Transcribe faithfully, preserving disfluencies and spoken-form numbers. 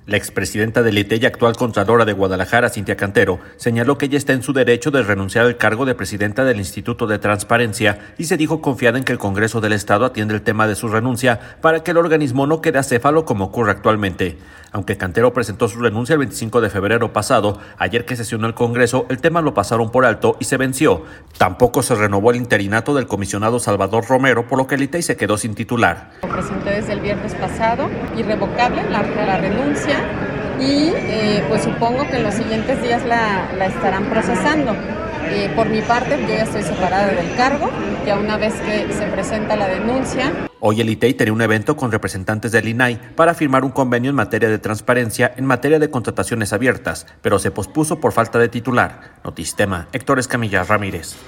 La expresidenta del I T E y actual contralora de Guadalajara, Cintia Cantero, señaló que ella está en su derecho de renunciar al cargo de presidenta del Instituto de Transparencia y se dijo confiada en que el Congreso del Estado atienda el tema de su renuncia para que el organismo no quede acéfalo como ocurre actualmente. Aunque Cantero presentó su renuncia el veinticinco de febrero pasado, ayer que sesionó el Congreso, el tema lo pasaron por alto y se venció. Tampoco se renovó el interinato del comisionado Salvador Romero, por lo que el I T E I se quedó sin titular. Lo presenté desde el viernes pasado, irrevocable la, la renuncia y eh, pues supongo que en los siguientes días la, la estarán procesando. Eh, por mi parte, yo ya estoy separada del cargo, ya una vez que se presenta la denuncia. Hoy el I T E I tenía un evento con representantes del I N A I para firmar un convenio en materia de transparencia en materia de contrataciones abiertas, pero se pospuso por falta de titular. Notistema, Héctor Escamilla Ramírez.